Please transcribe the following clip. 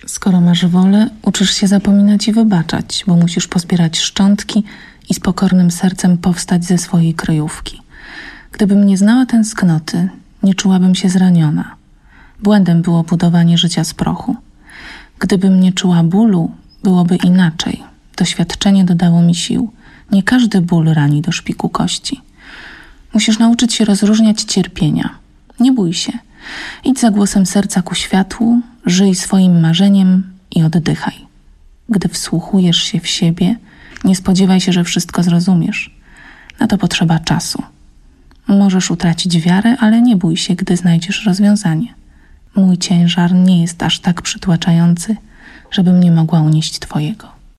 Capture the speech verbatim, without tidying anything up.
Skoro masz wolę, uczysz się zapominać i wybaczać, bo musisz pozbierać szczątki i z pokornym sercem powstać ze swojej kryjówki. Gdybym nie znała tęsknoty, nie czułabym się zraniona. Błędem było budowanie życia z prochu. Gdybym nie czuła bólu, byłoby inaczej. Doświadczenie dodało mi sił. Nie każdy ból rani do szpiku kości. Musisz nauczyć się rozróżniać cierpienia. Nie bój się. Idź za głosem serca ku światłu, żyj swoim marzeniem i oddychaj. Gdy wsłuchujesz się w siebie, nie spodziewaj się, że wszystko zrozumiesz. Na to potrzeba czasu. Możesz utracić wiarę, ale nie bój się, gdy znajdziesz rozwiązanie. Mój ciężar nie jest aż tak przytłaczający, żebym nie mogła unieść twojego.